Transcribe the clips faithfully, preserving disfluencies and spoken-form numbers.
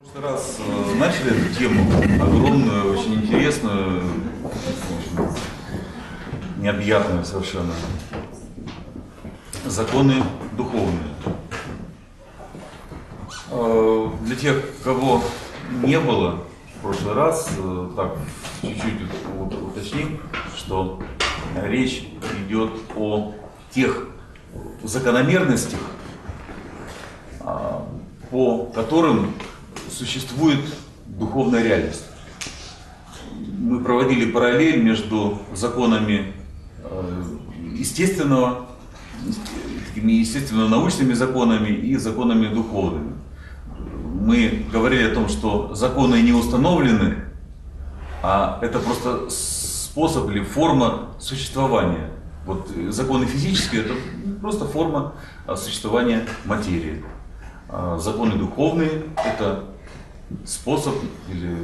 В прошлый раз э, начали эту тему, огромную, очень интересную, очень необъятную совершенно. Законы духовные. Э, для тех, кого не было в прошлый раз, э, так чуть-чуть вот, уточним, что речь идет о тех закономерностях, э, по которым существует духовная реальность. Мы проводили параллель между законами естественного, естественно-научными законами и законами духовными. Мы говорили о том, что законы не установлены, а это просто способ или форма существования. Вот законы физические — это просто форма существования материи. А законы духовные — это способ или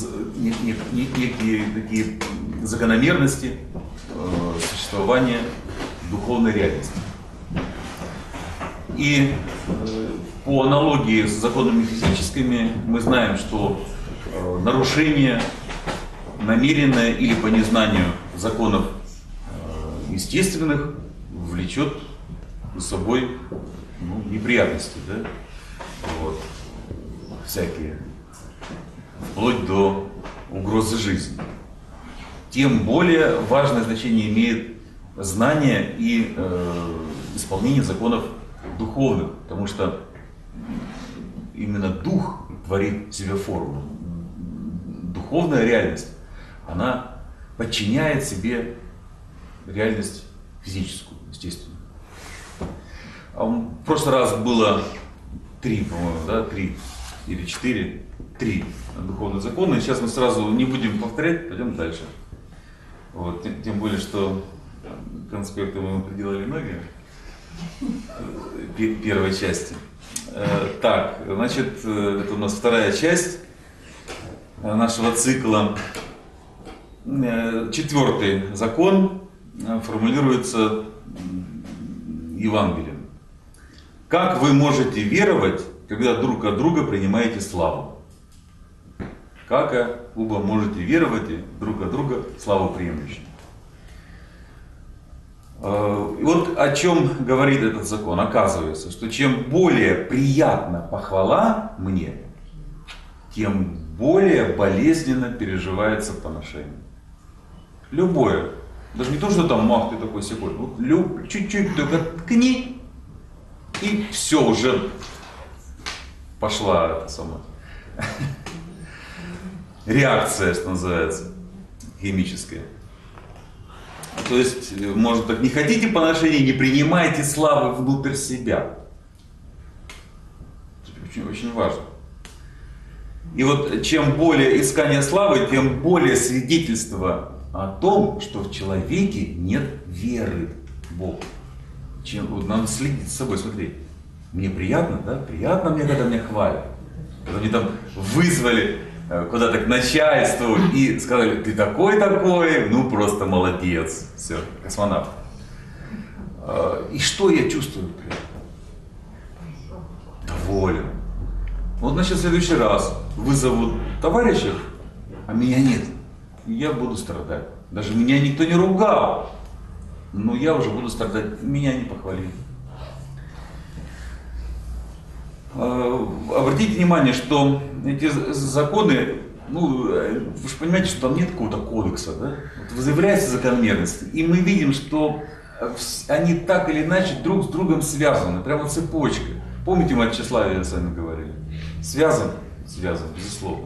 некие такие закономерности существования духовной реальности. И по аналогии с законами физическими мы знаем, что нарушение намеренное или по незнанию законов естественных влечет за собой, ну, неприятности, да? Вот. Всякие, вплоть до угрозы жизни. Тем более важное значение имеет знание и э, исполнение законов духовных, потому что именно дух творит в себе форму. Духовная реальность, она подчиняет себе реальность физическую, естественно. В прошлый раз было три, по-моему, да, три или четыре, три духовных закона. Сейчас мы сразу не будем повторять, пойдем дальше. Вот, тем, тем более, что конспекты мы приделали ноги первой части. Так, значит, это у нас вторая часть нашего цикла. Четвертый закон формулируется Евангелием. Как вы можете веровать, когда друг от друга принимаете славу? Как вы можете веровать друг от друга славу приемлющим? И вот о чем говорит этот закон. Оказывается, что чем более приятна похвала мне, тем более болезненно переживается поношение. Любое. Даже не то, что там мах ты такой секунд. Вот люб, чуть-чуть только ткни, и все, уже пошла это сама реакция, что называется, химическая. То есть, может так, не хотите поношения, не принимайте славы внутрь себя. Это очень, очень важно. И вот чем более искание славы, тем более свидетельство о том, что в человеке нет веры в Бога. Чем, вот надо следить за собой, смотреть. Мне приятно, да? Приятно мне, когда меня хвалят. Когда мне там вызвали куда-то к начальству и сказали: ты такой-такой, ну просто молодец. Все, космонавт. И что я чувствую? Доволен. Вот, значит, в следующий раз вызовут товарищев, а меня нет. И я буду страдать. Даже меня никто не ругал. Но я уже буду страдать, меня не похвалили. Обратите внимание, что эти законы, ну, вы же понимаете, что там нет какого-то кодекса, да? Вот выявляется закономерность, и мы видим, что они так или иначе друг с другом связаны, прямо цепочкой. Помните, мы о тщеславии с вами говорили? Связан? Связан, безусловно.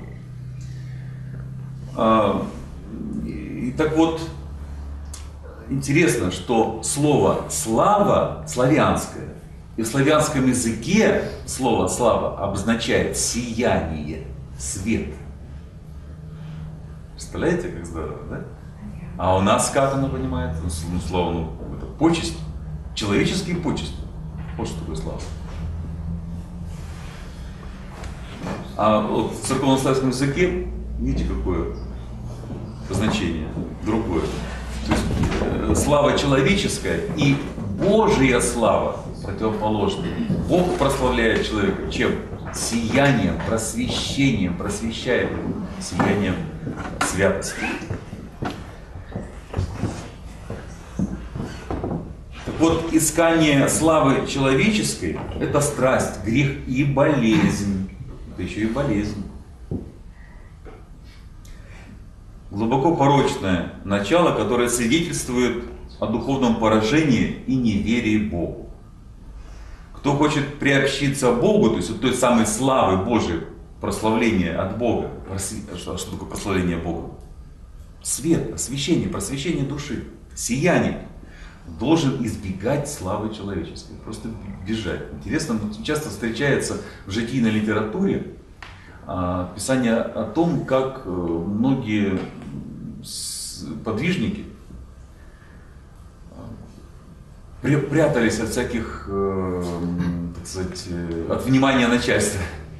И так вот, интересно, что слово «слава» славянское, и в славянском языке слово «слава» обозначает сияние, свет. Представляете, как здорово, да? А у нас как оно понимает? Ну, слово, ну, это почесть, человеческие почести. Вот что такое слава. А вот в церковно-славянском языке, видите, какое значение другое. То есть э, слава человеческая и Божья слава противоположная. Бог прославляет человека чем? сиянием, просвещением, просвещает сиянием святости. Так вот, искание славы человеческой – это страсть, грех и болезнь. Это еще и болезнь. Глубоко порочное начало, которое свидетельствует о духовном поражении и неверии Богу. Кто хочет приобщиться к Богу, то есть вот той самой славы Божией, прославления от Бога. Что, что такое прославление Бога? Свет, освещение, просвещение души, сияние. Должен избегать славы человеческой, просто бежать. Интересно, часто встречается в житийной литературе описание о том, как многие подвижники прятались от всяких, так сказать, от внимания начальства.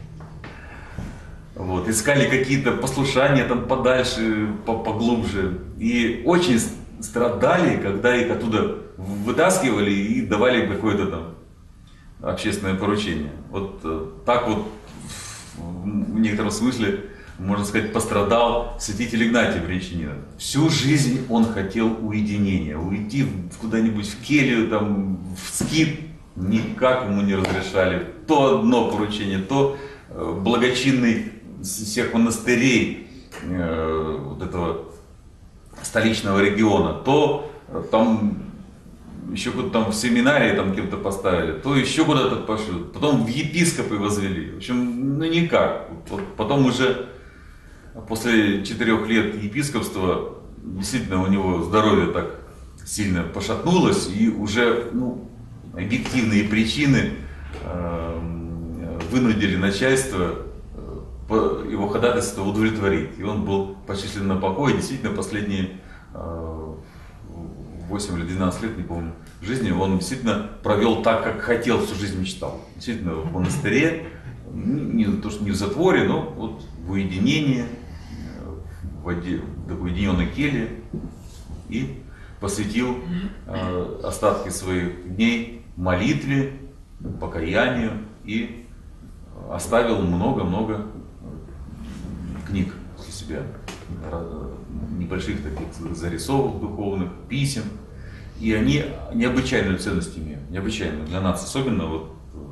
Вот, искали какие-то послушания там подальше, поглубже. И очень страдали, когда их оттуда вытаскивали и давали какое-то там общественное поручение. Вот так вот в некотором смысле, можно сказать, пострадал святитель Игнатий Брянчанин. Всю жизнь он хотел уединения, уйти куда-нибудь в келью, там, в скит, никак ему не разрешали. То одно поручение, то благочинный всех монастырей э, вот этого столичного региона, то там еще куда-то там в семинарии там кем-то поставили, то еще куда-то пошлют, потом в епископы возвели. В общем, ну никак. Вот потом уже после четырех лет епископства действительно у него здоровье так сильно пошатнулось, и уже ну, объективные причины э, вынудили начальство э, его ходатайство удовлетворить. И он был почислен на покой. Действительно, последние э, восемь или двенадцать лет, не помню, жизни он действительно провел так, как хотел, всю жизнь мечтал. Действительно, в монастыре, не то что не в затворе, но вот в уединении, в, оде, в уединенной келье, и посвятил э, остатки своих дней молитве, покаянию и оставил много-много книг после себя, небольших таких зарисовок духовных, писем. И они необычайную ценность имеют, необычайную для нас, особенно вот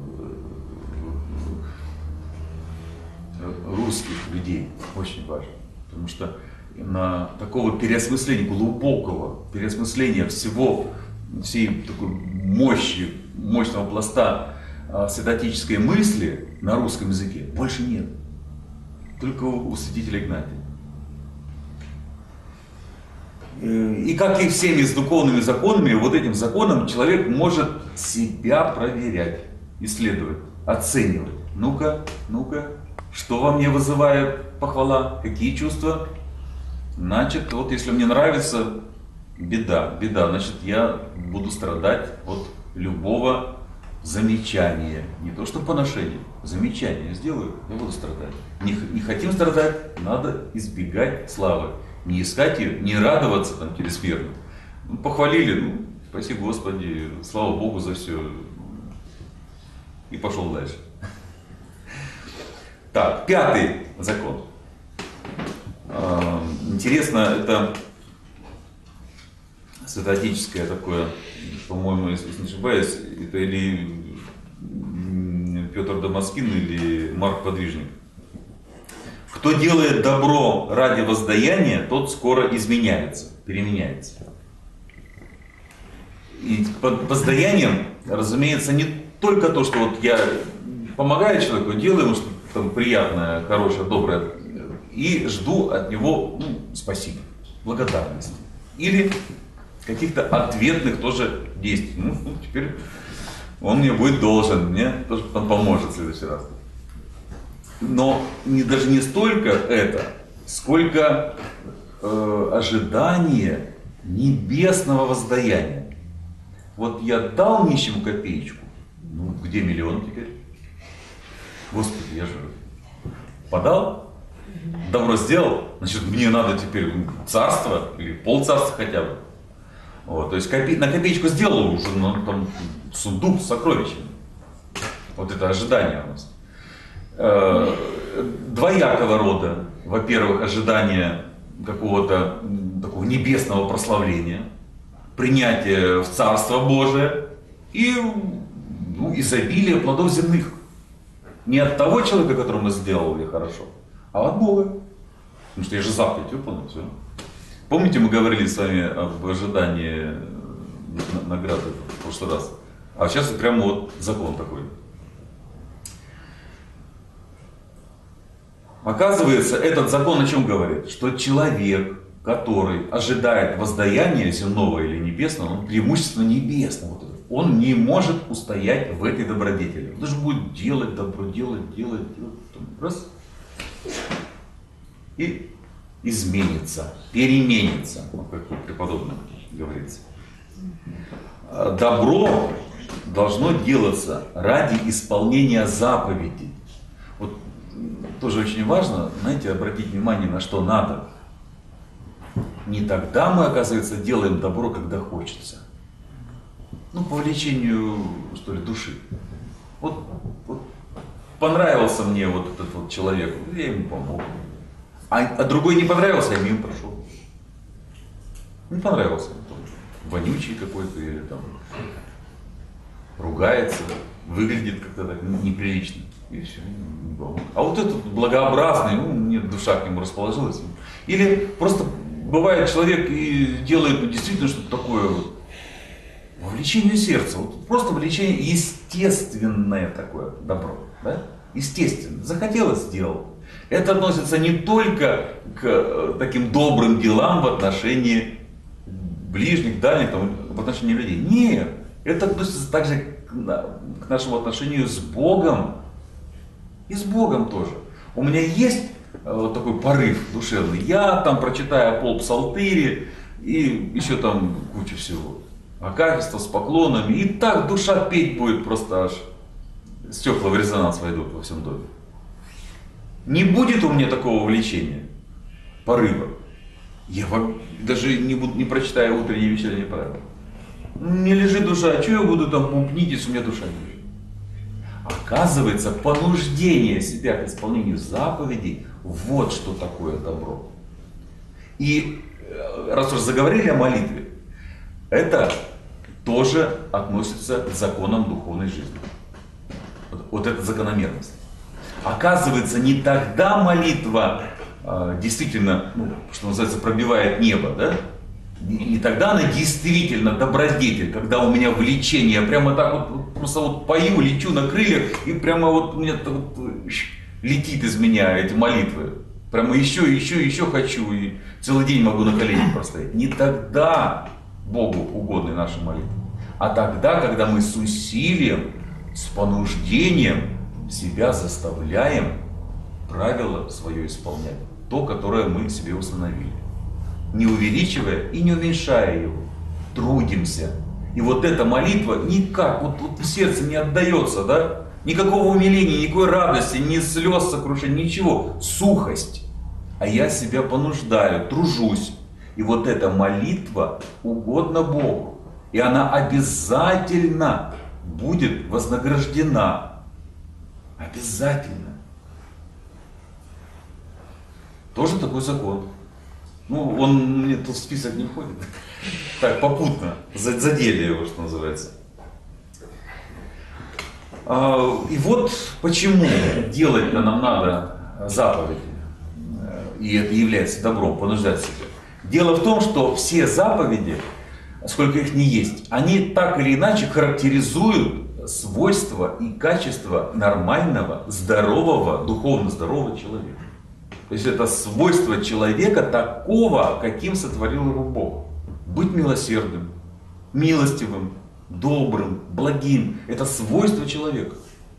русских людей, очень важно. Потому что на такого переосмысления, глубокого переосмысления всего, всей такой мощи, мощного пласта святоотеческой мысли на русском языке больше нет. Только у святителя Игнатия. И как и всеми с духовными законами, вот этим законом человек может себя проверять, исследовать, оценивать. Ну-ка, ну-ка, что во мне вызывает похвала, какие чувства? Значит, вот если мне нравится, беда, беда, значит я буду страдать от любого замечания. Не то что поношение, замечание сделаю, я буду страдать. Не, не хотим страдать, надо избегать славы. Не искать ее, не радоваться там чрезмерно. Ну, похвалили, ну, спасибо Господи, слава Богу за все. И пошел дальше. Так, пятый закон. Интересно, это святоотеческое такое, по-моему, если не ошибаюсь, это или Петр Дамаскин, или Марк Подвижник. Кто делает добро ради воздаяния, тот скоро изменяется, переменяется. И под воздаянием, разумеется, не только то, что вот я помогаю человеку, делаю ему что-то там приятное, хорошее, доброе, и жду от него ну, спасибо, благодарности. Или каких-то ответных тоже действий. Ну, ну, теперь он мне будет должен, мне тоже он поможет в следующий раз. Но не, даже не столько это, сколько э, ожидание небесного воздаяния. Вот я дал нищему копеечку, ну где миллион теперь? Господи, я же подал, добро сделал, значит мне надо теперь царство или полцарства хотя бы. Вот, то есть копе... на копеечку сделал уже ну, там, сундук с сокровищами. Вот это ожидание у нас. э, двоякого рода. Во-первых, ожидание какого-то такого небесного прославления, принятие в Царство Божие и ну, изобилие плодов земных. Не от того человека, которому сделали хорошо, а от Бога. Потому что я же заповедь выполнил. Все. Помните, мы говорили с вами об ожидании награды в прошлый раз? А сейчас прямо вот закон такой. Оказывается, этот закон о чем говорит? Что человек, который ожидает воздаяния земного или небесного, он преимущественно небесного, он не может устоять в этой добродетели. Он даже будет делать добро, делать, делать, делать. Раз. И изменится, переменится, как у преподобного говорится. Добро должно делаться ради исполнения заповедей. Вот тоже очень важно, знаете, обратить внимание, на что надо. Не тогда мы, оказывается, делаем добро, когда хочется. Ну, по влечению, что ли, души. Вот, вот понравился мне вот этот вот человек, я ему помог. А, а другой не понравился, я мимо прошел. Не понравился. Там, вонючий какой-то или там ругается, выглядит как-то так неприлично. И все. А вот этот благообразный, ну, мне душа к нему расположилась. Или просто бывает человек и делает ну, действительно что-то такое вот, вовлечение сердца. Вот просто вовлечение естественное такое добро. Да? Естественно. Захотелось, сделал. Это относится не только к таким добрым делам в отношении ближних, дальних, там, в отношении людей. Нет, это относится также к нашему отношению с Богом. И с Богом тоже. У меня есть вот такой порыв душевный. Я там прочитаю пол псалтыри и еще там кучу всего. Акафиста с поклонами. И так душа петь будет просто аж стекла в резонанс войдут во всем доме. Не будет у меня такого влечения, порыва. Я даже не, буду, не прочитаю утренние и вечерние правила. Не лежит душа, а что я буду там бубнить, если у меня душа не лежит? Оказывается, понуждение себя к исполнению заповедей, вот что такое добро. И раз уж заговорили о молитве, это тоже относится к законам духовной жизни. Вот, вот эта закономерность. Оказывается, не тогда молитва э, действительно, ну, что называется, пробивает небо, да? Не тогда она действительно добродетель, когда у меня влечение, я прямо так вот, просто вот пою, лечу на крыльях, и прямо вот у меня вот летит из меня эти молитвы. Прямо еще, еще, еще хочу, и целый день могу на коленях простоять. Не тогда Богу угодны наши молитвы, а тогда, когда мы с усилием, с понуждением себя заставляем правило свое исполнять, то, которое мы себе установили. Не увеличивая и не уменьшая его, трудимся. И вот эта молитва никак, вот, вот сердце не отдается, да? Никакого умиления, никакой радости, ни слез сокрушения, ничего. Сухость. А я себя понуждаю, тружусь. И вот эта молитва угодна Богу. И она обязательно будет вознаграждена. Обязательно. Тоже такой закон. Ну, он мне тут в список не входит. Так, попутно. Задели его, что называется. И вот почему делать-то нам надо заповеди. И это является добром, понуждать себя. Дело в том, что все заповеди, сколько их ни есть, они так или иначе характеризуют свойства и качества нормального, здорового, духовно здорового человека. То есть это свойство человека такого, каким сотворил его Бог. Быть милосердным, милостивым, добрым, благим. Это свойство человека.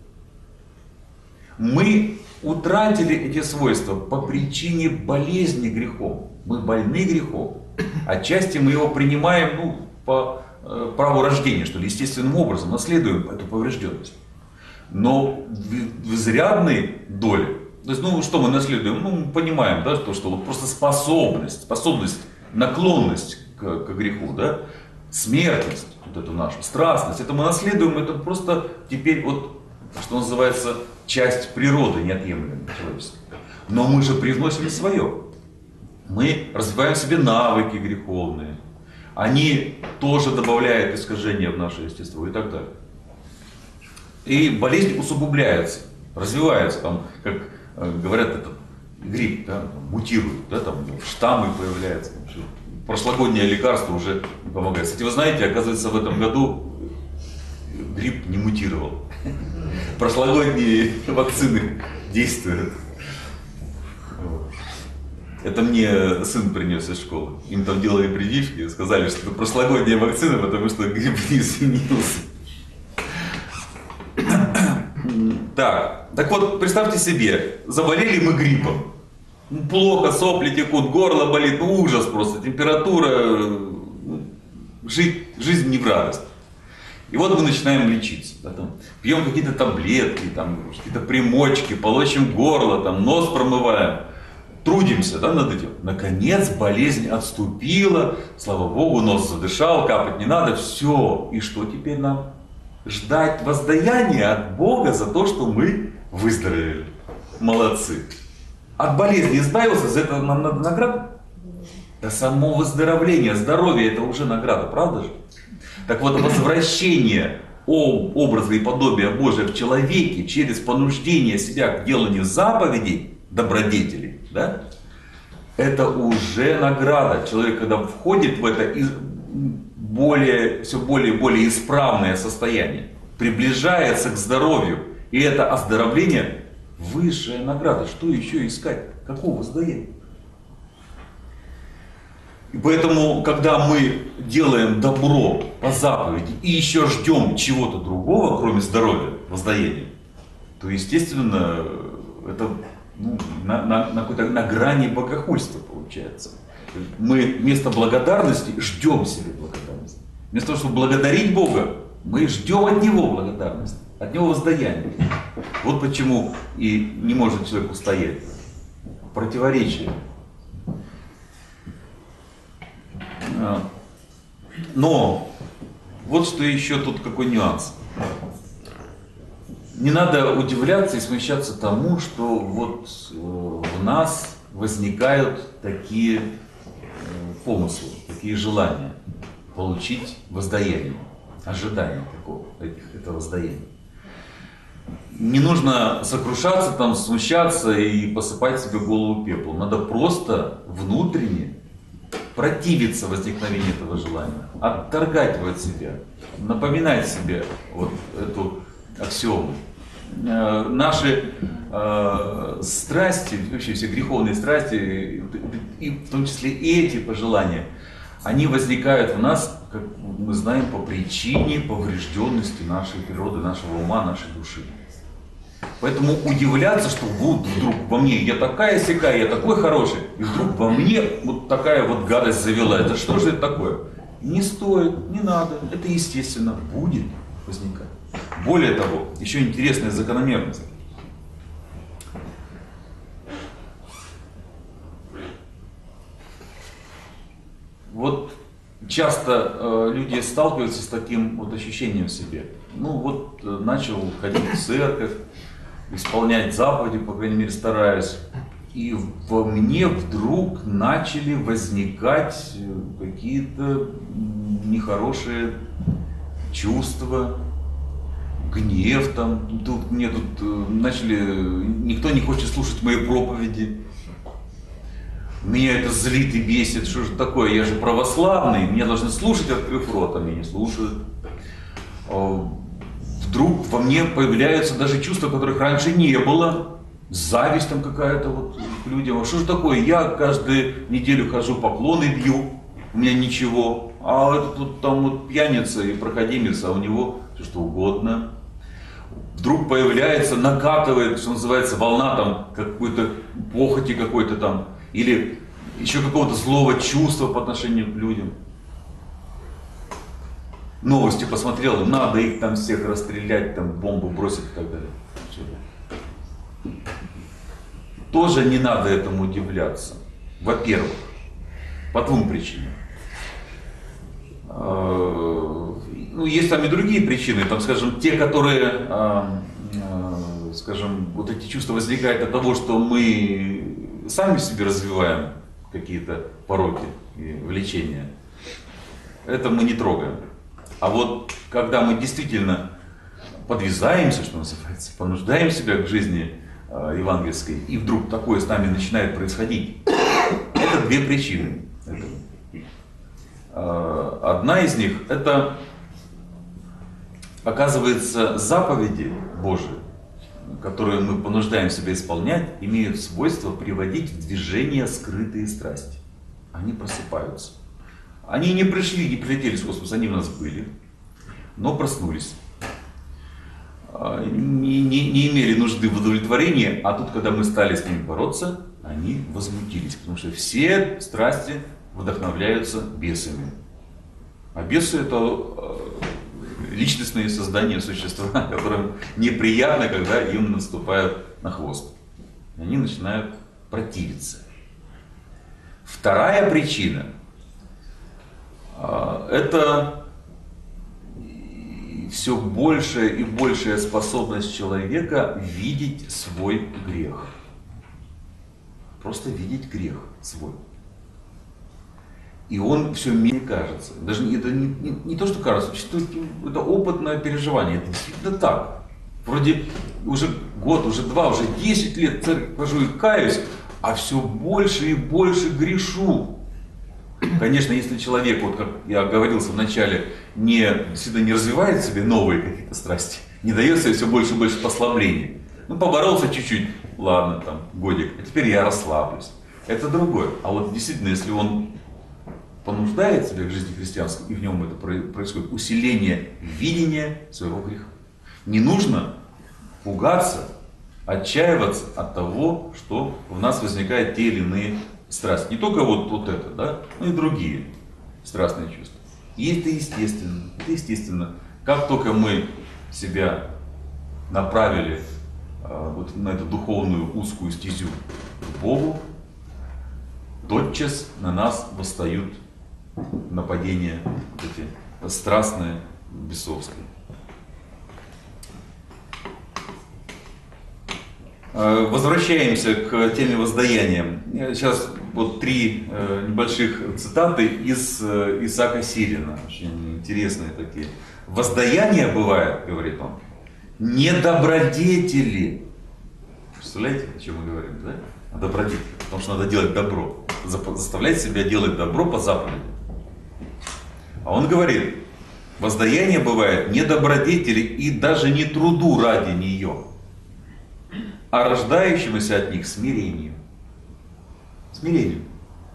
Мы утратили эти свойства по причине болезни грехом. Мы больны грехом. Отчасти мы его принимаем ну, по э, праву рождения, что ли, естественным образом, наследуем эту поврежденность. Но в, в изрядной доле. То есть, ну, что мы наследуем? Ну, мы понимаем, да, что, что вот просто способность, способность, наклонность к, к греху, да, смертность, вот эту нашу, страстность, это мы наследуем, это просто теперь вот что называется, часть природы неотъемлемой человеческой. Но мы же привносим свое. Мы развиваем в себе навыки греховные. Они тоже добавляют искажения в наше естество и так далее. И болезнь усугубляется, развивается, там, как э, говорят, этот грипп, да, мутирует, да, там штаммы появляются. Прошлогоднее лекарство уже не помогает. Кстати, вы знаете, оказывается, в этом году грипп не мутировал. Прошлогодние вакцины действуют. Это мне сын принес из школы. Им там делали прививки, сказали, что это прошлогодняя вакцина, потому что грипп не изменился. Так, так вот, представьте себе, заболели мы гриппом. Плохо, сопли текут, горло болит, ну ужас просто, температура, жить, жизнь не в радость. И вот мы начинаем лечиться. Да, там, пьем какие-то таблетки, там, какие-то примочки, полощем горло, там, нос промываем. Трудимся, да, над этим. Наконец болезнь отступила, слава Богу, нос задышал, капать не надо, все. И что теперь нам? Ждать воздаяния от Бога за то, что мы выздоровели. Молодцы. От болезни избавился, за это нам надо награда? Да само выздоровление, здоровье, это уже награда, правда же? Так вот, возвращение образа и подобия Божия в человеке через понуждение себя к деланию заповедей, добродетелей, да, это уже награда. Человек, когда входит в это более, все более и более исправное состояние, приближается к здоровью, и это оздоровление высшая награда. Что еще искать? Какого воздаяния? И поэтому, когда мы делаем добро по заповеди и еще ждем чего-то другого, кроме здоровья, воздаяния, то, естественно, это ну, на, на, на, какой-то, на грани богохульства получается. Мы вместо благодарности ждем себе благодарности. Вместо того, чтобы благодарить Бога, мы ждем от Него благодарности, от Него воздаяния. Вот почему и не может человек устоять. Противоречие. Но вот что еще тут какой нюанс. Не надо удивляться и смущаться тому, что вот в нас возникают такие помыслы, такие желания получить воздаяние, ожидание такого, этого воздаяния. Не нужно сокрушаться, там, смущаться и посыпать себе голову пеплом. Надо просто внутренне противиться возникновению этого желания, отторгать его от себя, напоминать себе вот эту аксиому. Э, наши э, страсти, вообще все греховные страсти, и в том числе и эти пожелания, они возникают в нас, как мы знаем, по причине поврежденности нашей природы, нашего ума, нашей души. Поэтому удивляться, что вот вдруг во мне я такая сякая, я такой хороший, и вдруг во мне вот такая вот гадость завела. Это что же это такое? Не стоит, не надо, это естественно будет возникать. Более того, еще интересная закономерность. Вот часто э, люди сталкиваются с таким вот ощущением в себе. Ну вот э, начал ходить в церковь, исполнять заповеди, по крайней мере стараюсь, и во мне вдруг начали возникать какие-то нехорошие чувства, гнев там, тут мне тут начали, никто не хочет слушать мои проповеди. Меня это злит и бесит, что же такое, я же православный, меня должны слушать, открыв рот, а меня не слушают. Вдруг во мне появляются даже чувства, которых раньше не было, зависть там какая-то вот к людям. А что же такое, я каждую неделю хожу, поклоны бью, у меня ничего, а этот вот там вот пьяница и проходимец, а у него все что угодно. Вдруг появляется, накатывает, что называется, волна там какой-то похоти какой-то там, или еще какого-то злого чувства по отношению к людям. Новости посмотрел, надо их там всех расстрелять, там бомбу бросить и так далее. Тоже не надо этому удивляться. Во-первых, по двум причинам. Ну, есть там и другие причины, там, скажем, те, которые скажем, вот эти чувства возникают от того, что мы сами в себе развиваем какие-то пороки и влечения, это мы не трогаем. А вот когда мы действительно подвязаемся, что называется, понуждаем себя к жизни э, евангельской, и вдруг такое с нами начинает происходить, это две причины. Э, одна из них — это, оказывается, заповеди Божии, которые мы понуждаем себя исполнять, имеют свойство приводить в движение скрытые страсти. Они просыпаются. Они не пришли, не прилетели с космоса, они у нас были, но проснулись. Не, не, не имели нужды в удовлетворении, а тут, когда мы стали с ними бороться, они возмутились, потому что все страсти вдохновляются бесами. А бесы — это личностные создания, существа, которым неприятно, когда им наступают на хвост. Они начинают противиться. Вторая причина — это все большая и большая способность человека видеть свой грех. Просто видеть грех свой. И он все менее кажется. Даже это не, не, не то, что кажется, это опытное переживание. Это действительно так. Вроде уже год, уже два, уже десять лет в церковь хожу и каюсь, а все больше и больше грешу. Конечно, если человек, вот как я оговорился в начале, не, всегда не развивает в себе новые какие-то страсти, не дает себе все больше и больше послаблений. Ну, поборолся чуть-чуть, ладно, там, годик, а теперь я расслаблюсь. Это другое. А вот действительно, если он понуждает себя к жизни христианской, и в нем это происходит усиление видения своего греха. Не нужно пугаться, отчаиваться от того, что в нас возникают те или иные страсти. Не только вот, вот это, да, но и другие страстные чувства. И это естественно. Это естественно. Как только мы себя направили э, вот на эту духовную узкую стезю к Богу, тотчас на нас восстают нападения эти страстные, бесовские. Возвращаемся к теме воздаяния. Сейчас вот три небольших цитаты из Исаака Сирина, очень интересные такие. Воздаяние бывает, говорит он, не добродетели. Представляете, о чем мы говорим, да? О добродетели. Потому что надо делать добро. Заставлять себя делать добро по заповеди. А он говорит, воздаяние бывает не добродетели и даже не труду ради нее, а рождающемуся от них смирению. Смирению.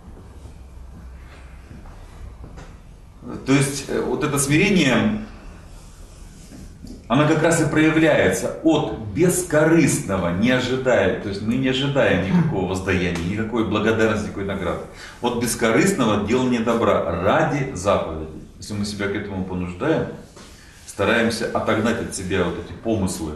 То есть вот это смирение, оно как раз и проявляется от бескорыстного, не ожидая, то есть мы не ожидаем никакого воздаяния, никакой благодарности, никакой награды. От бескорыстного делания добра ради заповеди. Если мы себя к этому понуждаем, стараемся отогнать от себя вот эти помыслы,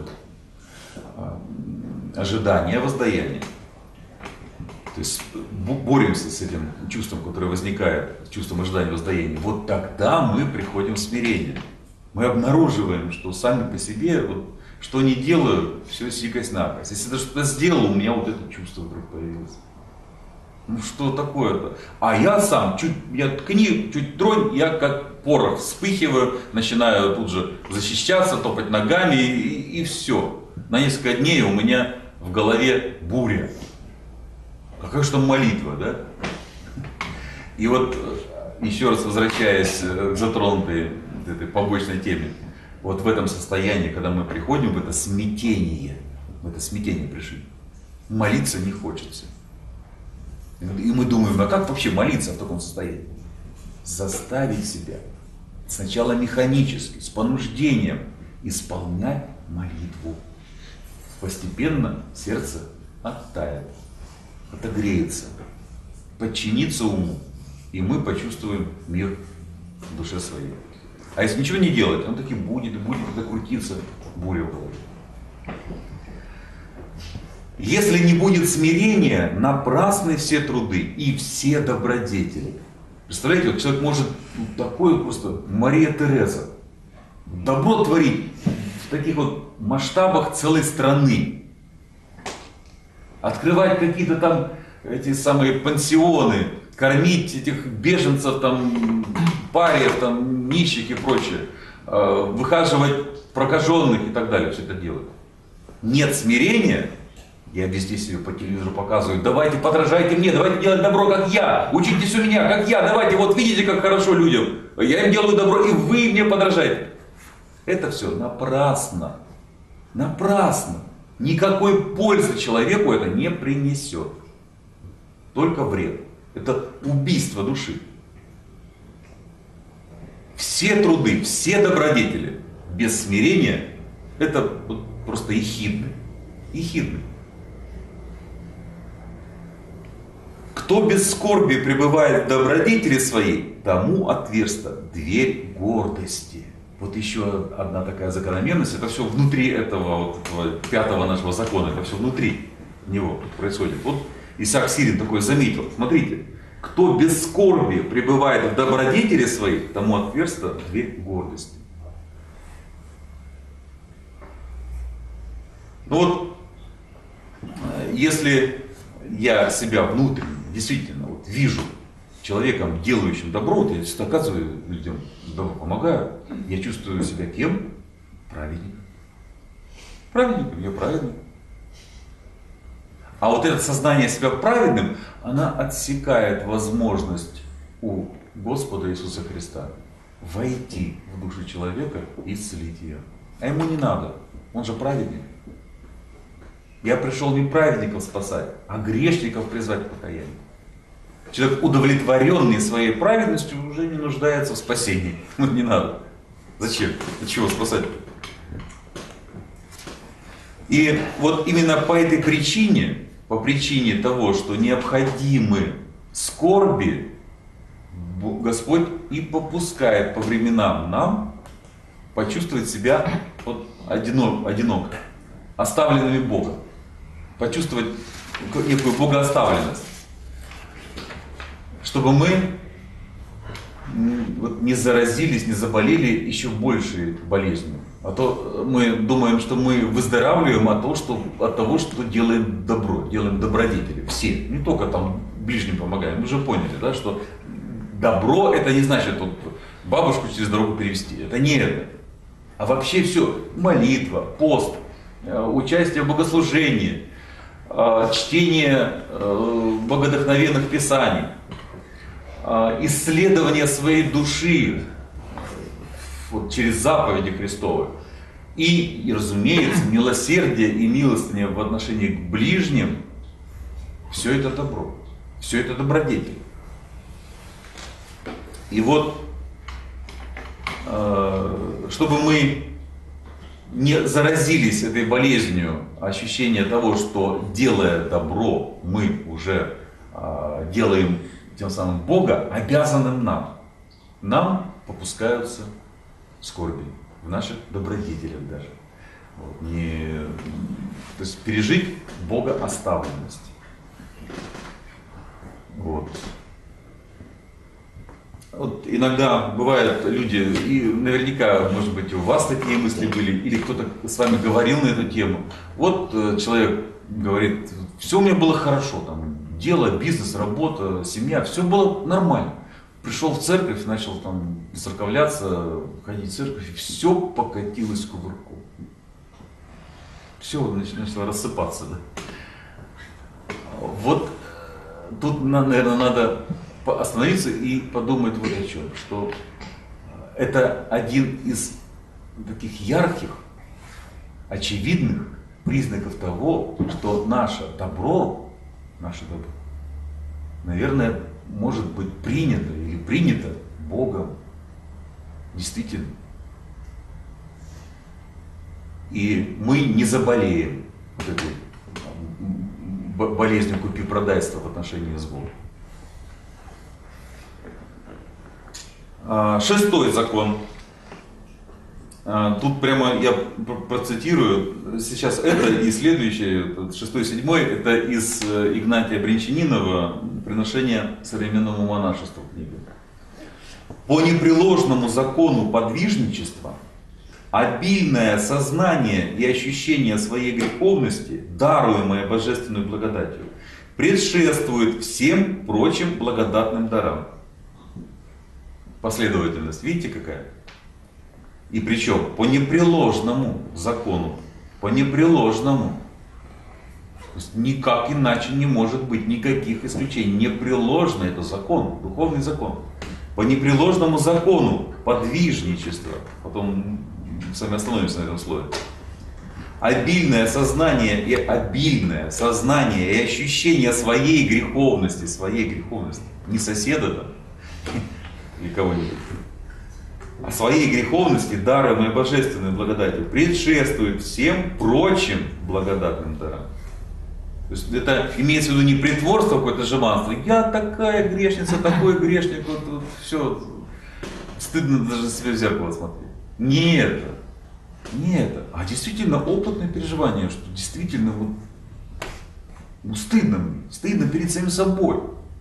ожидания, воздаяния. То есть боремся с этим чувством, которое возникает, чувством ожидания, воздаяния. Вот тогда мы приходим в смирение. Мы обнаруживаем, что сами по себе, вот, что не делаю, все сикость-накость. Если даже что-то сделал, у меня вот это чувство вдруг появилось. Ну что такое-то? А я сам, чуть, я ткни, чуть тронь, я как порох вспыхиваю, начинаю тут же защищаться, топать ногами и, и все. На несколько дней у меня в голове буря. Какая же там молитва, да? И вот еще раз возвращаясь к затронутой этой побочной теме, вот в этом состоянии, когда мы приходим в это смятение, в это смятение пришли, молиться не хочется. И мы думаем, а как вообще молиться в таком состоянии? Заставить себя сначала механически, с понуждением исполнять молитву. Постепенно сердце оттает, отогреется, подчинится уму, и мы почувствуем мир в душе своей. А если ничего не делать, он таки будет, и будет это крутиться, буря в голове. Если не будет смирения, напрасны все труды и все добродетели. Представляете, вот человек может, ну, такой просто Мария Тереза, добро творить, таких вот масштабах целой страны. Открывать какие-то там эти самые пансионы, кормить этих беженцев, там, париев, там, нищих и прочее, выхаживать прокаженных и так далее, все это делать. Нет смирения, я везде себе по телевизору показываю, давайте подражайте мне, давайте делать добро, как я, учитесь у меня, как я, давайте, вот видите, как хорошо людям, я им делаю добро, и вы мне подражаете. Это все напрасно, напрасно. Никакой пользы человеку это не принесет. Только вред. Это убийство души. Все труды, все добродетели без смирения — это просто ехидны. Ехидны. Кто без скорби пребывает в добродетели своей, тому отверста дверь гордости. Вот еще одна такая закономерность, это все внутри этого, вот, этого пятого нашего закона, это все внутри него происходит. Вот Исаак Сирин такое заметил, смотрите, кто без скорби пребывает в добродетели своей, тому отверста дверь гордости. Ну вот, если я себя внутренне действительно вот вижу человеком, делающим добро, вот я всегда оказываю людям добро, помогаю, я чувствую себя кем? Праведником. Праведником, я праведник. А вот это сознание себя праведным, она отсекает возможность у Господа Иисуса Христа войти в душу человека и исцелить ее. А ему не надо, он же праведник. Я пришел не праведников спасать, а грешников призвать к покаянию. Человек, удовлетворенный своей праведностью, уже не нуждается в спасении. Ну, не надо. Зачем? Для чего спасать? И вот именно по этой причине, по причине того, что необходимы скорби, Господь и попускает по временам нам почувствовать себя вот одиноко, одиноко, оставленными Богом. Почувствовать некую богооставленность. Чтобы мы вот не заразились, не заболели еще большей болезнью. А то мы думаем, что мы выздоравливаем от того, что, от того, что делаем добро, делаем добродетели. Все, не только там ближним помогаем. Мы уже поняли, да, что добро — это не значит вот, бабушку через дорогу перевести. Это не это. А вообще все. Молитва, пост, участие в богослужении, чтение богодохновенных писаний, исследование своей души вот, через заповеди Христовы. И, и, разумеется, милосердие и милостыня в отношении к ближним, все это добро, все это добродетель. И вот, чтобы мы не заразились этой болезнью ощущения того, что, делая добро, мы уже делаем тем самым Бога обязанным нам. Нам попускаются скорби в наших добродетелях даже. Вот, не, то есть пережить богооставленность. Вот. Вот иногда бывают люди, и наверняка, может быть, у вас такие мысли были, или кто-то с вами говорил на эту тему. Вот человек говорит, все у меня было хорошо, там, дело, бизнес, работа, семья, все было нормально. Пришел в церковь, начал там церковляться, ходить в церковь, и все покатилось кувырком. Все начало рассыпаться. Да? Вот тут, наверное, надо остановиться и подумать вот о чем, что это один из таких ярких, очевидных признаков того, что наше добро, наше добро, наверное, может быть принято или принято Богом действительно. И мы не заболеем вот этой болезнью купи-продайства в отношении с Богом. Шестой закон. Тут прямо я процитирую. Сейчас это и следующее, шестой, седьмой, это из Игнатия Брянчанинова «Приношение современному монашеству» книги. По непреложному закону подвижничества обильное сознание и ощущение своей греховности, даруемое божественной благодатью, предшествует всем прочим благодатным дарам. Последовательность, видите какая? И причем по непреложному закону, по непреложному. То есть никак иначе не может быть, никаких исключений. Непреложно это закон, духовный закон. По непреложному закону подвижничества. Потом с вами остановимся на этом слове. Обильное сознание и обильное сознание и ощущение своей греховности, своей греховности. Не соседа там или кого-нибудь. А своей греховности, даром и божественной благодатью предшествует всем прочим благодатным дарам. То есть это имеется в виду не притворство, какое-то жеманство. Я такая грешница, такой грешник, вот, вот все, стыдно даже себе в зеркало смотреть. Не это, не это, а действительно опытное переживание, что действительно вот, ну, стыдно мне, стыдно перед самим собой.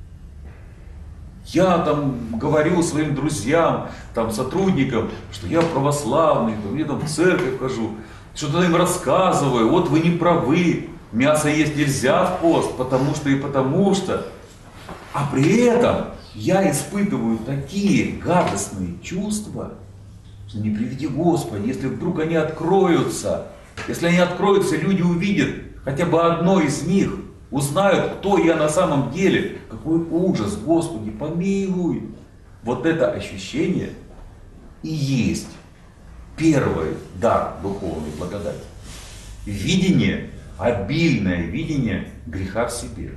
Я там говорю своим друзьям, там, сотрудникам, что я православный, там, я там в церковь хожу, что-то им рассказываю, вот вы не правы, мясо есть нельзя в пост, потому что и потому что. А при этом я испытываю такие гадостные чувства, что не приведи Господи, если вдруг они откроются, если они откроются, люди увидят хотя бы одно из них, узнают, кто я на самом деле, какой ужас, Господи, помилуй. Вот это ощущение и есть первый дар духовной благодати. Видение, обильное видение греха в себе.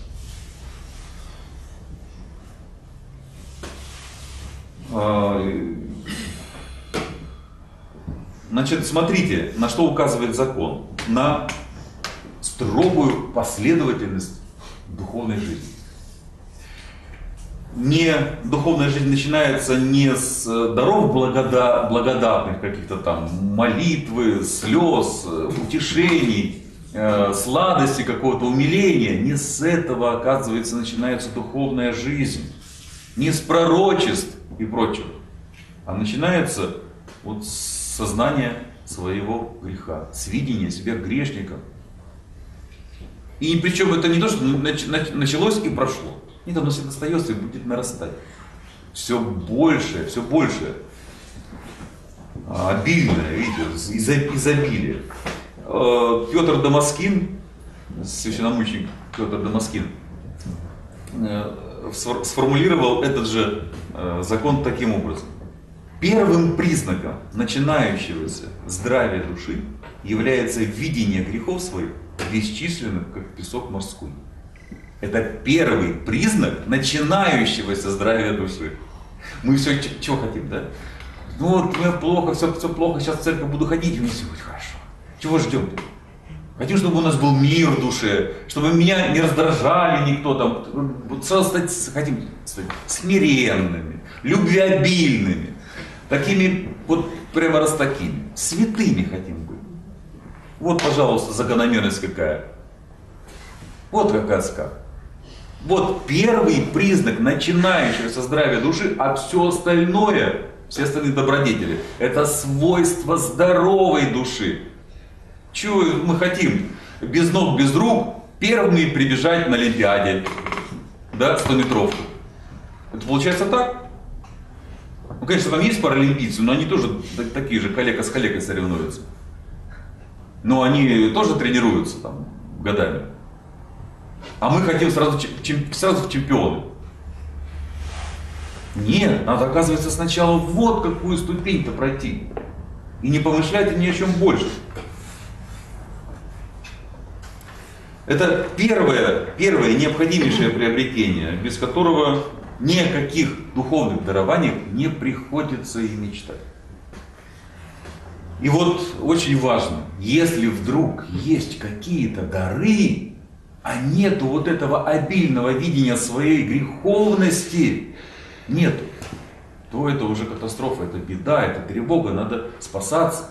Значит, смотрите, на что указывает закон. На строгую последовательность духовной жизни. Не, духовная жизнь начинается не с даров благода, благодатных, каких-то там молитвы, слез, утешений, э, сладости, какого-то умиления. Не с этого, оказывается, начинается духовная жизнь. Не с пророчеств и прочего. А начинается вот с сознания своего греха, с видения себя грешником. И причем это не то, что началось и прошло. Нет, оно всегда остается и будет нарастать. Все больше, все больше. Обильное, видите, изобилие. Петр Дамаскин, священномученик Петр Дамаскин, сформулировал этот же закон таким образом. Первым признаком начинающегося здравия души является видение грехов своих, бесчисленных, как песок морской. Это первый признак начинающегося здравия души. Мы все чего хотим, да? Ну вот, мне плохо, все, все плохо, сейчас в церковь буду ходить, и мне все будет хорошо. Чего ждем? Хотим, чтобы у нас был мир в душе, чтобы меня не раздражали никто там. Вот сразу стать, хотим стать смиренными, любвеобильными, такими, вот прямо раз такими, святыми хотим быть. Вот, пожалуйста, закономерность какая. Вот какая сказка. Вот первый признак начинающегося здравия души, а все остальное, все остальные добродетели, это свойство здоровой души. Чего мы хотим? Без ног, без рук, первыми прибежать на Олимпиаде, да, стометровку. Это получается так? Ну, конечно, там есть паралимпийцы, но они тоже такие же, коллега с коллегой соревнуются. Но они тоже тренируются там годами. А мы хотим сразу, чем, сразу в чемпионы. Нет, надо, оказывается, сначала вот какую ступень-то пройти. И не помышлять ни о чем больше. Это первое, первое необходимейшее приобретение, без которого ни о каких духовных дарованиях не приходится и мечтать. И вот очень важно, если вдруг есть какие-то дары, а нету вот этого обильного видения своей греховности, нету, то это уже катастрофа, это беда, это тревога, надо спасаться.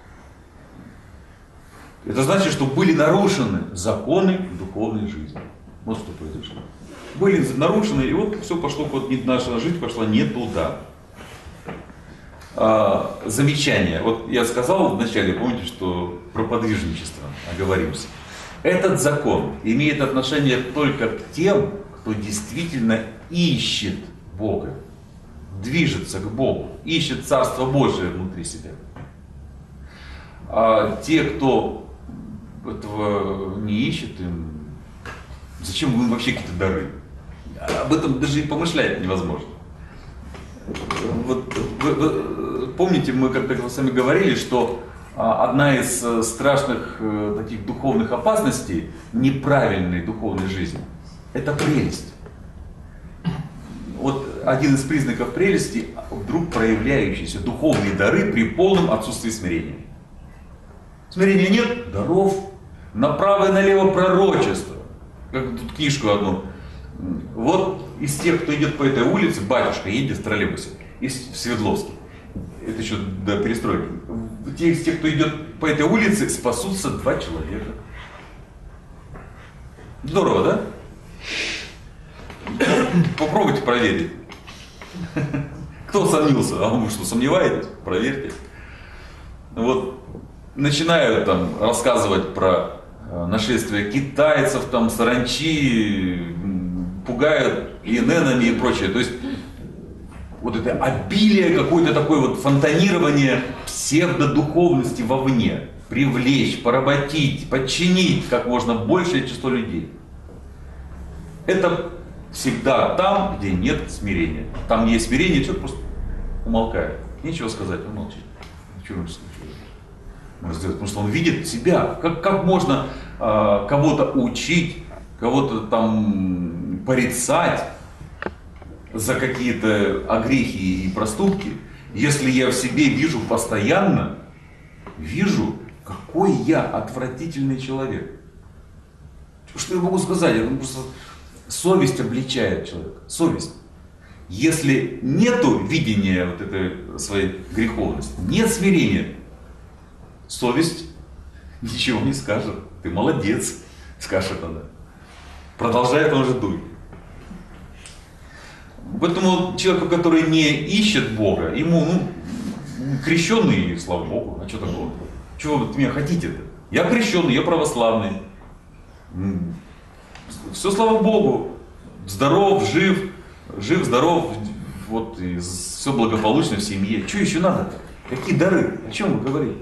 Это значит, что были нарушены законы духовной жизни. Вот что произошло. Были нарушены, и вот все пошло, вот наша жизнь пошла не туда. а, замечание. Вот я сказал вначале, помните, что про подвижничество оговоримся. Этот закон имеет отношение только к тем, кто действительно ищет Бога, движется к Богу, ищет Царство Божие внутри себя. А те, кто этого не ищет, им зачем им вообще какие-то дары? Об этом даже и помышлять невозможно. Вот, вы, вы, помните, мы как-то с вами говорили, что одна из страшных таких духовных опасностей неправильной духовной жизни – это прелесть. Вот один из признаков прелести – вдруг проявляющиеся духовные дары при полном отсутствии смирения. Смирения нет – даров, направо и налево пророчество. Как тут книжку одну. Вот из тех, кто идет по этой улице, батюшка едет в троллейбусе, из в Свердловске. Это еще до перестройки. Те из тех, кто идет по этой улице, спасутся два человека. Здорово, да? Попробуйте проверить. Кто сомнился? А вы что, сомневаетесь? Проверьте. Вот начинают там рассказывать про нашествие китайцев, там саранчи, пугают иненами и прочее. То есть вот это обилие, какое-то такое вот фонтанирование псевдодуховности вовне. Привлечь, поработить, подчинить как можно большее число людей. Это всегда там, где нет смирения. Там есть смирение, человек просто умолкает. Нечего сказать, он молчит. Ничего не сказать. Потому что он видит себя. Как, как можно э, кого-то учить, кого-то там порицать за какие-то огрехи и проступки, если я в себе вижу постоянно, вижу, какой я отвратительный человек. Что я могу сказать? Это просто совесть обличает человека. Совесть. Если нету видения вот этой своей греховности, нет смирения, совесть ничего не скажет. Ты молодец, скажет она. Продолжает он же дуть. Поэтому человеку, который не ищет Бога, ему, ну, крещенный, слава Богу, а что такого? Чего вы от меня хотите-то? Я крещенный, я православный. Все, слава Богу, здоров, жив, жив, здоров, вот, и все благополучно в семье. Что еще надо-то? Какие дары? О чем вы говорите?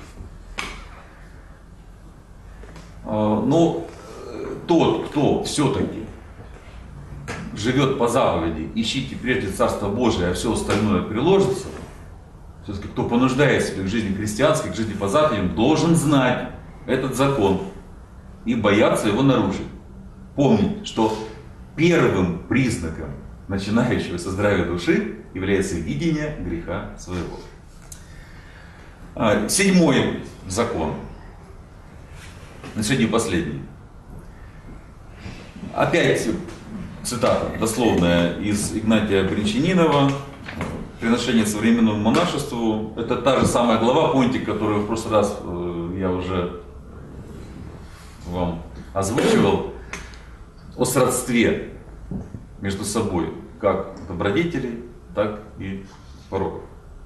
Но тот, кто все-таки живет по заповеди, ищите прежде Царство Божие, а все остальное приложится, все-таки кто понуждает себя к жизни христианской, к жизни по заповедям, должен знать этот закон и бояться его нарушить. Помнить, что первым признаком начинающегося здравия души является видение греха своего. Седьмой закон. На сегодня последний. Опять цитата дословная из Игнатия Бринчанинова «Приношение современному монашеству». Это та же самая глава, помните, которую в прошлый раз я уже вам озвучивал, о сродстве между собой, как добродетелей, так и пороков.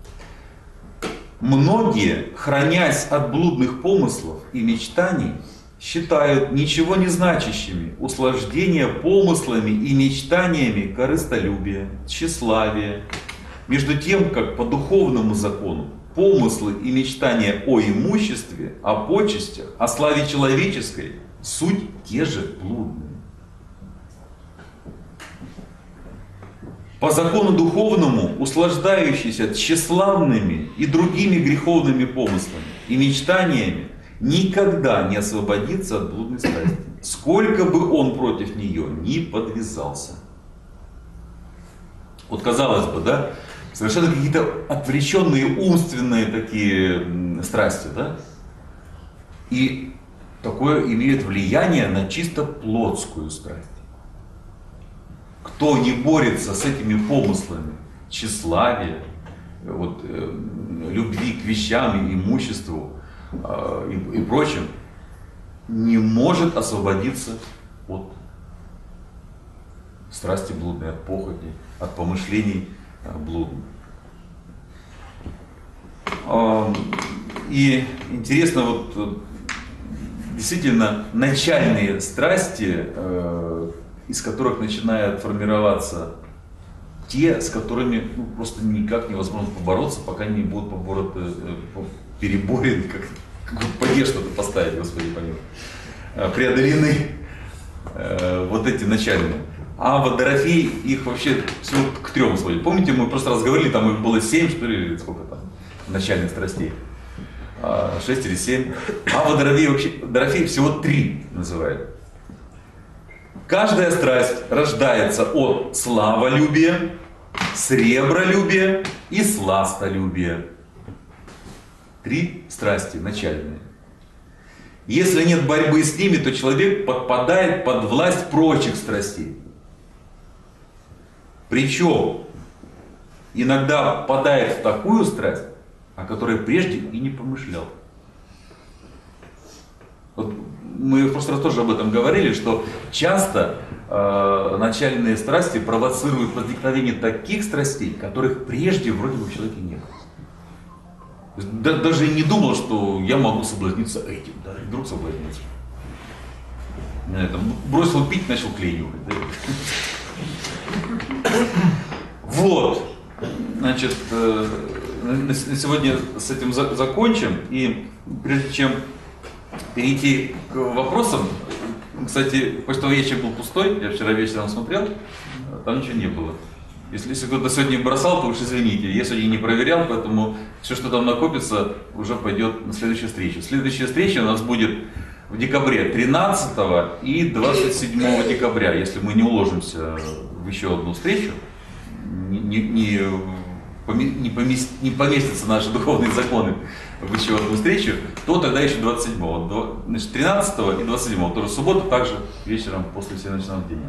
Многие, хранясь от блудных помыслов и мечтаний, считают ничего не значащими услаждения помыслами и мечтаниями корыстолюбия, тщеславия, между тем, как по духовному закону помыслы и мечтания о имуществе, о почестях, о славе человеческой суть те же блудные. По закону духовному услаждающийся тщеславными и другими греховными помыслами и мечтаниями никогда не освободится от блудной страсти, сколько бы он против нее ни подвязался. Вот казалось бы, да, совершенно какие-то отвлеченные умственные такие страсти, да, и такое имеет влияние на чисто плотскую страсть. Кто не борется с этими помыслами тщеславия, вот, э, любви к вещам и имуществу э, и, и прочим, не может освободиться от страсти блудной, от похоти, от помышлений э, блудных. И интересно, вот действительно начальные страсти, из которых начинают формироваться те, с которыми ну, просто никак невозможно побороться, пока не будут побороты, переборены, как, как поде что-то поставить, Господи помилуй, преодолены вот эти начальные. А вот Дорофей их вообще всего к трем сводит. Помните, мы просто раз говорили, там их было семь, что ли, сколько там, начальных страстей? Шесть или семь. А вот Дорофей, вообще, Дорофей всего три называет. Каждая страсть рождается от славолюбия, сребролюбия и сластолюбия. Три страсти начальные. Если нет борьбы с ними, то человек подпадает под власть прочих страстей. Причем иногда попадает в такую страсть, о которой прежде и не помышлял. Вот мы в прошлый раз тоже об этом говорили, что часто э, начальные страсти провоцируют возникновение таких страстей, которых прежде вроде бы в человеке не было. Да, даже и не думал, что я могу соблазниться этим, да, и вдруг соблазниться. Там, бросил пить, начал клей нюхать. Да? Вот, значит, э, на сегодня с этим за закончим. И прежде чем перейти к вопросам, кстати, почтовый ящик был пустой, я вчера вечером смотрел, там ничего не было. Если, если кто-то сегодня бросал, то уж извините, я сегодня не проверял, поэтому все, что там накопится, уже пойдет на следующую встречу. Следующая встреча у нас будет в декабре, тринадцатого и двадцать седьмого декабря, если мы не уложимся в еще одну встречу, не, не, не, не, помест, не поместятся наши духовные законы в еще одну встречу, то тогда еще двадцать седьмого, значит, тринадцатого и двадцать седьмого, тоже суббота, также вечером после всеночного дня.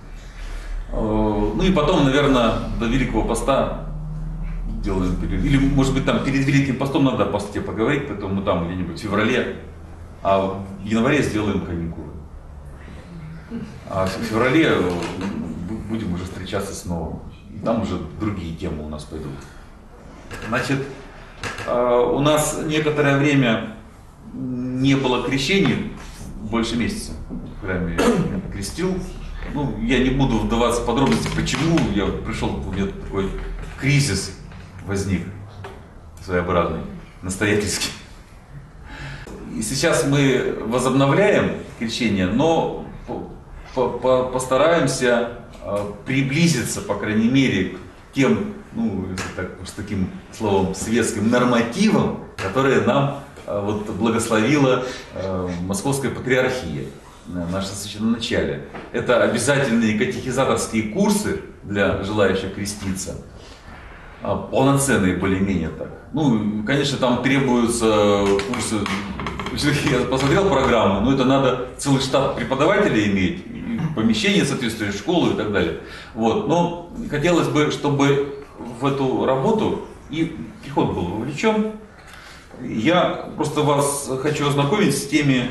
Ну и потом, наверное, до Великого Поста делаем перерыв. Или, может быть, там перед Великим Постом надо о посте поговорить, поэтому мы там где-нибудь в феврале, а в январе сделаем каникулы. А в феврале будем уже встречаться снова. И там уже другие темы у нас пойдут. Значит, у нас некоторое время не было крещений, больше месяца в храме я крестил. Ну, я не буду вдаваться в подробности, почему я пришел, у меня такой кризис возник своеобразный, настоятельский. И сейчас мы возобновляем крещение, но постараемся приблизиться, по крайней мере, к тем, ну, если так, с таким словом, светским нормативам, которые нам вот, благословила Московская Патриархия. Наше священноначалие. Это обязательные катехизаторские курсы для желающих креститься, полноценные более-менее так. Ну, конечно, там требуются курсы, я посмотрел программу, но это надо целый штат преподавателей иметь, помещение соответствующее, школу и так далее. Вот. Но хотелось бы, чтобы в эту работу и приход был вовлечен. Я просто вас хочу ознакомить с теми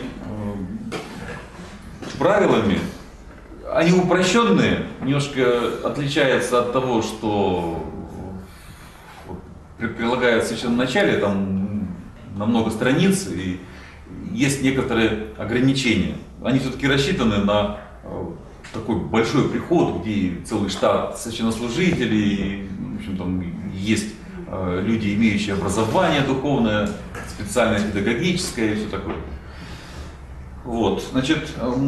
правилами. Они упрощенные, немножко отличаются от того, что прилагается в священном начале, там на много страниц, и есть некоторые ограничения. Они все-таки рассчитаны на такой большой приход, где целый штат священнослужителей, в общем, там есть люди, имеющие образование духовное, специальное педагогическое и все такое. Вот, значит,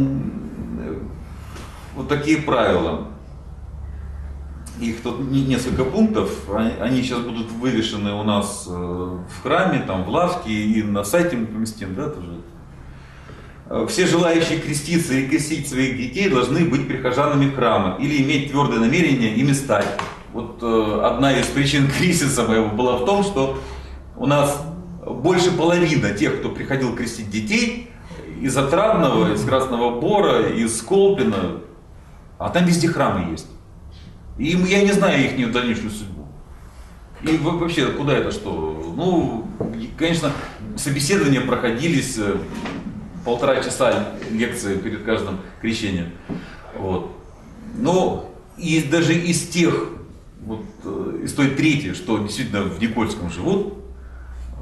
вот такие правила. Их тут несколько пунктов, они сейчас будут вывешены у нас в храме, там в лавке и на сайте мы поместим, да, тоже. Все желающие креститься и крестить своих детей должны быть прихожанами храма или иметь твердое намерение ими стать. Вот одна из причин кризиса моего была в том, что у нас больше половины тех, кто приходил крестить детей, из Отрадного, из Красного Бора, из Колпина, а там везде храмы есть. И я не знаю их дальнейшую судьбу. И вообще, куда это что? Ну, конечно, собеседования проходились, полтора часа лекции перед каждым крещением. Вот. Но и даже из тех, вот, из той трети, что действительно в Никольском живут,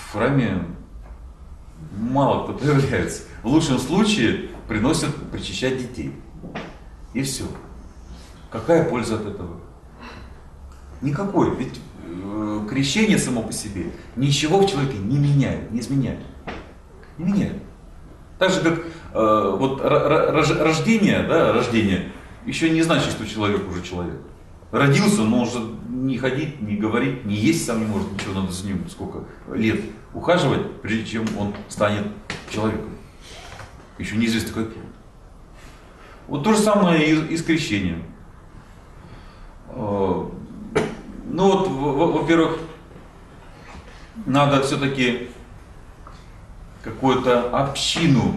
в храме мало кто появляется. В лучшем случае приносят причащать детей. И все. Какая польза от этого? Никакой. Ведь э, крещение само по себе ничего в человеке не меняет, не изменяет. Не меняет. Так же, как э, вот рождение, да, рождение еще не значит, что человек уже человек. Родился, но уже не ходить, не говорить, не есть сам не может, ничего, надо за ним сколько лет ухаживать, прежде чем он станет человеком. Еще неизвестно каким. Вот то же самое и, и с крещением. Ну вот, во-первых, надо все-таки какую-то общину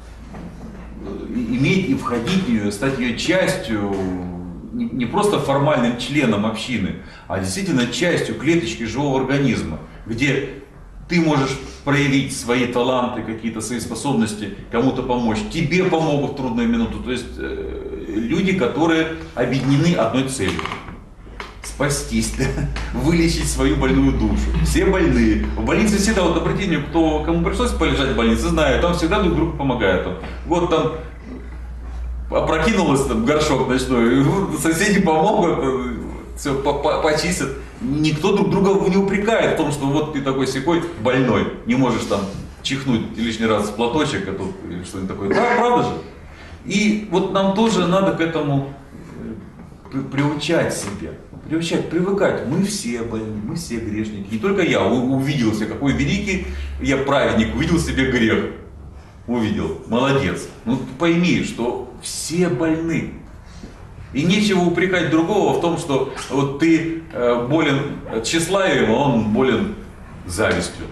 иметь и входить в нее, стать ее частью, не просто формальным членом общины, а действительно частью, клеточки живого организма, где ты можешь проявить свои таланты, какие-то свои способности, кому-то помочь, тебе помогут в трудную минуту. То есть э, люди, которые объединены одной целью. Спастись, да? Вылечить свою больную душу. Все больные. В больнице всегда, вот обратите внимание, кто, кому пришлось полежать в больнице, знаю, там всегда друг другу помогают. Там. Вот там опрокинулось там горшок ночной, соседи помогут, все почистят. Никто друг друга не упрекает в том, что вот ты такой сякой больной, не можешь там чихнуть лишний раз в платочек, а тут или что-нибудь такое. Да, правда же? И вот нам тоже надо к этому приучать себя, приучать, привыкать. Мы все больны, мы все грешники. Не только я увидел себя, какой великий я праведник, увидел себе грех. Увидел, молодец. Ну пойми, что все больны. И нечего упрекать другого в том, что вот ты болен тщеславием, а он болен завистью.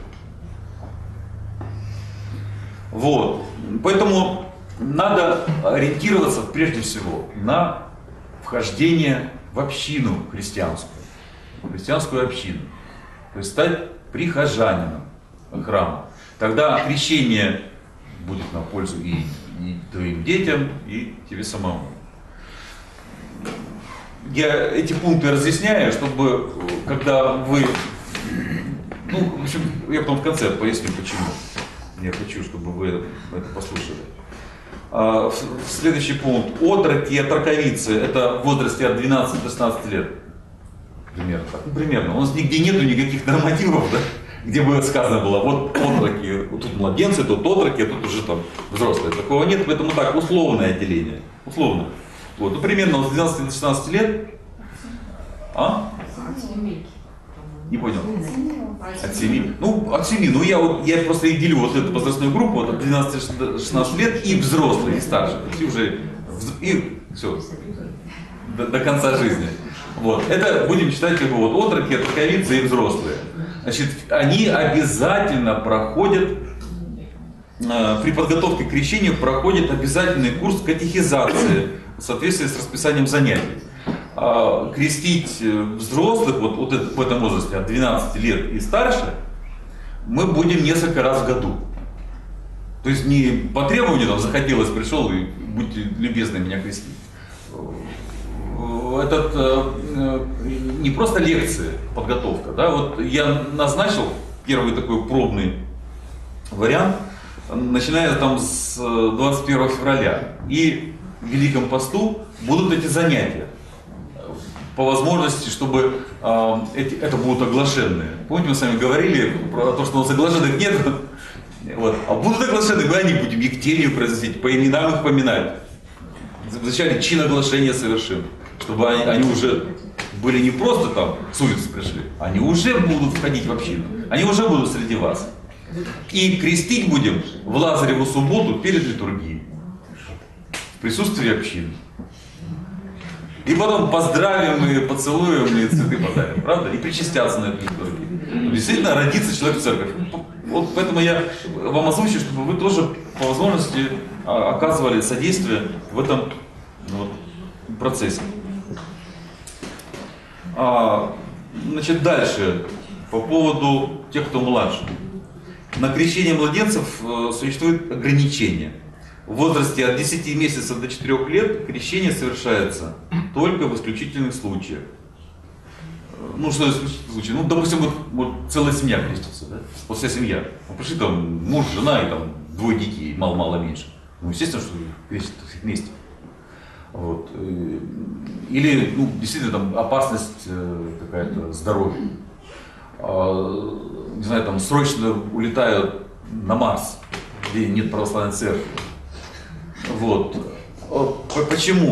Вот. Поэтому надо ориентироваться прежде всего на вхождение в общину христианскую, в христианскую общину. То есть стать прихожанином храма. Тогда крещение будет на пользу и, и твоим детям, и тебе самому. Я эти пункты разъясняю, чтобы когда вы, ну, в общем, я потом в конце поясню, почему. Я хочу, чтобы вы это послушали. А, следующий пункт. Отроки и отроковицы. Это в возрасте от двенадцати до шестнадцати лет. Примерно. Ну, примерно. У нас нигде нету никаких нормативов, да, где бы сказано было, вот отроки, вот тут младенцы, тут отроки, а тут уже там взрослые. Такого нет, поэтому так, условное отделение. Условно. Вот, ну, примерно с двенадцати до шестнадцати лет. А? Не понял. От семи. Ну, от семи. Ну, я, вот, я просто и делю вот эту возрастную группу вот, от двенадцати до шестнадцати лет и взрослые, и старшие. И уже, и все, до, до конца жизни. Вот. Это будем читать как бы вот отроки, отроковицы и взрослые. Значит, они обязательно проходят, э, при подготовке к крещению проходят обязательный курс катехизации в соответствии с расписанием занятий. А крестить взрослых вот, вот это, в этом возрасте от двенадцати лет и старше мы будем несколько раз в году. То есть не по требованию там захотелось, пришел и будьте любезны меня крестить. Этот э, не просто лекции, подготовка. Да? Вот я назначил первый такой пробный вариант, начиная там с двадцать первого февраля. И в Великом посту будут эти занятия. По возможности, чтобы э, эти, это будут оглашенные. Помните, мы с вами говорили про то, что у нас оглашенных нет? Вот. А будут оглашенные, мы они будем Ектению произносить, по именам их поминать. Вначале чин оглашения совершим, чтобы они, они уже были не просто там с улицы пришли, они уже будут входить в общину, они уже будут среди вас. И крестить будем в Лазареву субботу перед литургией, в присутствии общины. И потом поздравим и поцелуем и цветы подарим, правда? И причастятся на эту литургию. Действительно родится человек в церковь. Вот поэтому я вам озвучу, чтобы вы тоже по возможности оказывали содействие в этом вот, процессе. А, значит, дальше, по поводу тех, кто младше. На крещение младенцев существует ограничение. В возрасте от десяти месяцев до четырёх лет крещение совершается только в исключительных случаях. ну что исключительный случай, ну допустим, вот, вот целая семья крестится, да? Вот вся семья. Ну, пришли там муж, жена и там двое детей, мало-мало меньше. Ну, естественно, что крестятся все вместе. Вот. Или, ну, действительно, там опасность какая-то здоровья. Не знаю, там срочно улетают на Марс, где нет православной церкви. Вот. Почему?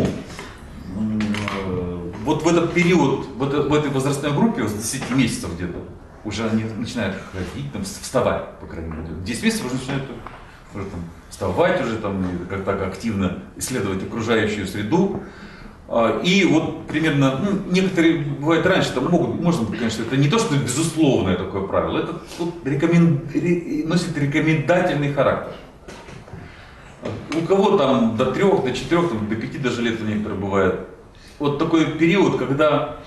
Вот в этот период, в этой, в этой возрастной группе, с десяти месяцев где-то, уже они начинают ходить, там, вставать, по крайней мере. В десять месяцев уже начинают уже, там, вставать, уже там, как-то активно исследовать окружающую среду. И вот примерно, ну, некоторые, бывает раньше, там могут, можно, конечно, это не то, что безусловное такое правило, это вот, рекомен... носит рекомендательный характер. У кого там до трех, до четырех, там, до пяти даже лет у некоторых бывает. Вот такой период, когда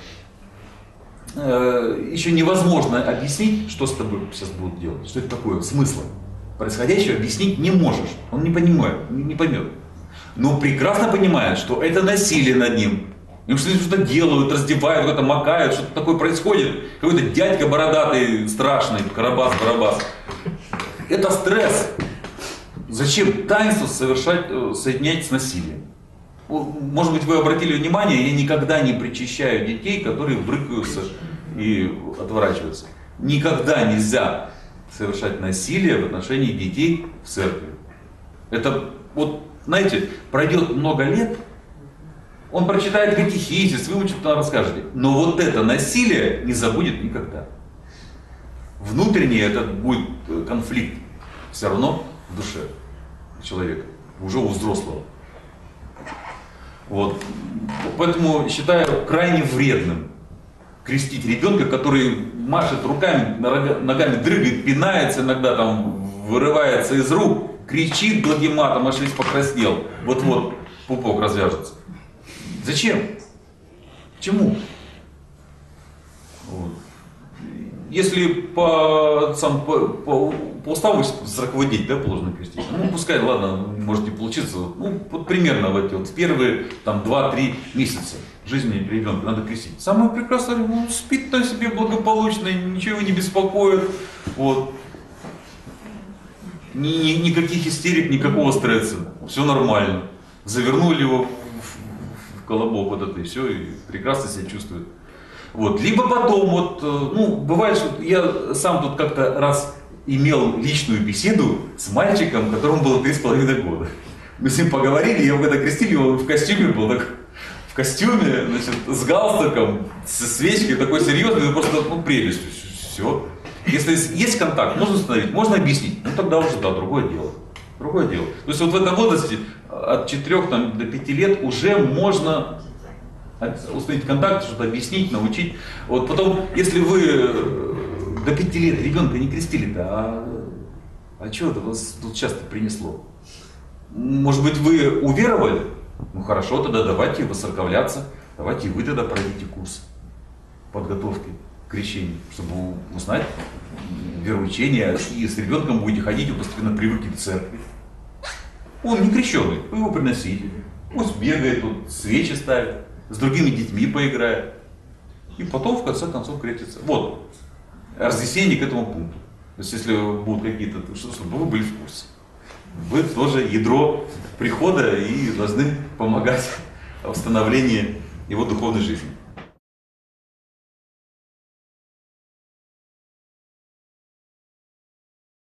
э, еще невозможно объяснить, что с тобой сейчас будут делать, что это такое, смысла происходящего объяснить не можешь, он не понимает, не, не поймет. Но прекрасно понимает, что это насилие над ним. Им что-то делают, раздевают, что-то макают, что-то такое происходит. Какой-то дядька бородатый, страшный, Карабас-Барабас. Это стресс. Зачем таинство совершать, соединять с насилием? Может быть, вы обратили внимание, я никогда не причащаю детей, которые брыкаются и отворачиваются. Никогда нельзя совершать насилие в отношении детей в церкви. Это вот, знаете, пройдет много лет, он прочитает катехизис, выучит, там расскажете. Но вот это насилие не забудет никогда. Внутренний этот будет конфликт все равно в душе человека, уже у взрослого. Вот. Поэтому считаю крайне вредным крестить ребенка, который машет руками, ногами дрыгает, пинается, иногда там вырывается из рук, кричит благим матом, аж весь покраснел. Вот-вот пупок развяжется. Зачем? К чему? Вот. Если по, сам, по, по, по уставу сороковой день, да, положено крестить, ну пускай, ладно, может не получиться, ну вот примерно в эти вот первые там два-три месяца жизни ребенка надо крестить. Самое прекрасное, ну, спит на себе благополучно, ничего его не беспокоит, вот. Ни, ни, никаких истерик, никакого стресса, все нормально. Завернули его в, в колобок вот это и все, и прекрасно себя чувствует. Вот. Либо потом, вот, ну, бывает, что я сам тут как-то раз имел личную беседу с мальчиком, которому было три с половиной года. Мы с ним поговорили, я его когда крестили, он в костюме был, так, в костюме, значит, с галстуком, со свечкой, такой серьезный, просто, ну, прелесть, все. Если есть контакт, можно установить, можно объяснить, ну тогда уже, да, другое дело. Другое дело. То есть вот в этом возрасте от четырёх там, до пяти лет уже можно установить контакт, что-то объяснить, научить. Вот потом, если вы до пяти лет ребенка не крестили-то, а, а что это вас тут часто принесло? Может быть, вы уверовали? Ну хорошо, тогда давайте воцерковляться, давайте и вы тогда пройдите курс подготовки к крещению, чтобы узнать вероучение, и с ребенком будете ходить, вы постепенно привыкнете к церкви. Он не крещеный, вы его приносите, пусть бегает, тут свечи ставит, с другими детьми поиграет, и потом в конце концов крестится. Вот разъяснение к этому пункту. То есть если будут какие-то, чтобы вы были в курсе. Вы тоже ядро прихода и должны помогать в становлении его духовной жизни.